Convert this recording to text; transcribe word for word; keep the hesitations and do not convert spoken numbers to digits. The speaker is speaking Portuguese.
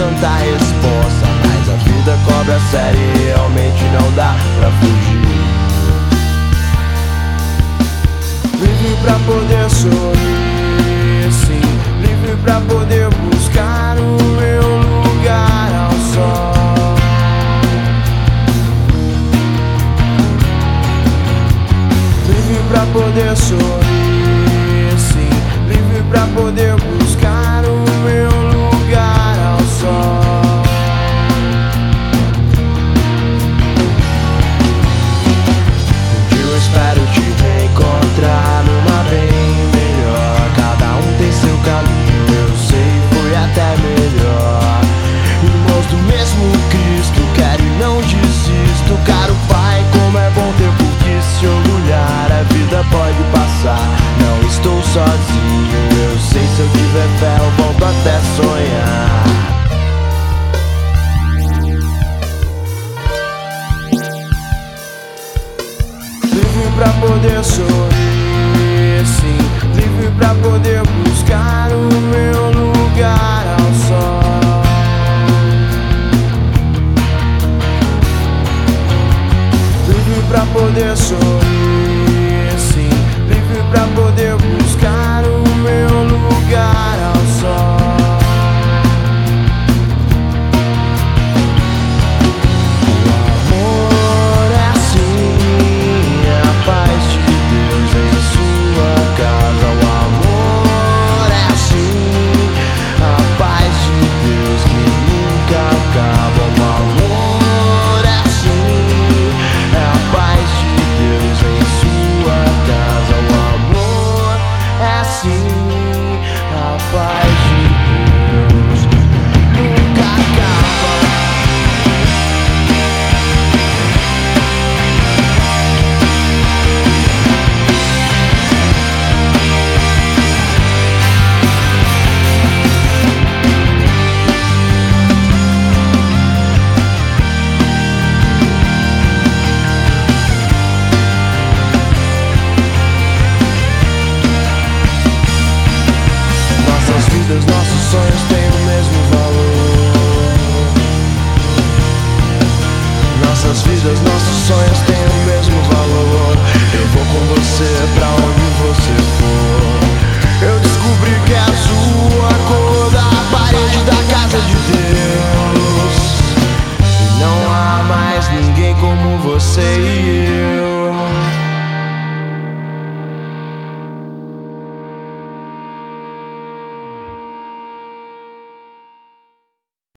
tanta resposta, mas a vida cobra sério e realmente não dá pra fugir. Livre pra poder sorrir, sim. Livre pra poder buscar o meu lugar ao sol. Livre pra poder sorrir, sim. Livre pra poder buscar o meu lugar ao sol. Um dia eu espero te reencontrar numa bem melhor. Cada um tem seu caminho, eu sei, foi até melhor. Irmãos do mesmo Cristo, quero e não desisto. Caro Pai, como é bom ter por que se orgulhar. A vida pode passar, não estou sozinho. Eu sei, se eu tiver fé eu volto até sonhar. Livre pra poder sorrir, sim. Livre pra poder buscar o meu lugar ao sol. Livre pra poder sorrir, sim. Livre pra poder buscar o meu lugar ao sol. Nossos sonhos têm o mesmo valor. Nossas vidas, nossos sonhos têm o mesmo valor. Eu vou com você pra onde